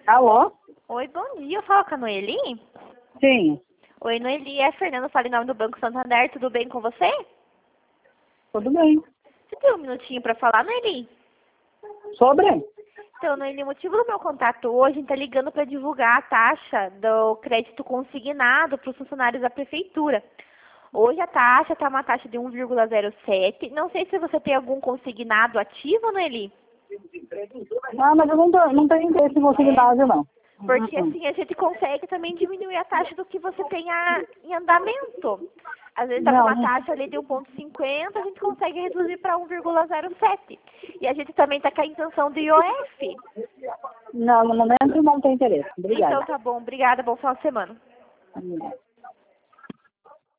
Alô? Oi, bom dia. Eu falo com a Noeli? Sim. Oi, Noeli. É a Fernanda, fala em nome do Banco Santander. Tudo bem com você? Tudo bem. Você tem um minutinho para falar, Noeli? Sobre? Então, Noeli, o motivo do meu contato hoje está ligando para divulgar a taxa do crédito consignado para os funcionários da prefeitura. Hoje a taxa está uma taxa de 1,07. Não sei se você tem algum consignado ativo, Noeli. Ah, mas eu não tenho interesse em possibilidade, não. Porque assim a gente consegue também diminuir a taxa do que você tenha em andamento. Às vezes está com uma taxa ali de 1,50, a gente consegue reduzir para 1,07. E a gente também está com a isenção do IOF. Não, no momento não tenho interesse. Obrigada. Então tá bom, obrigada, bom final de semana.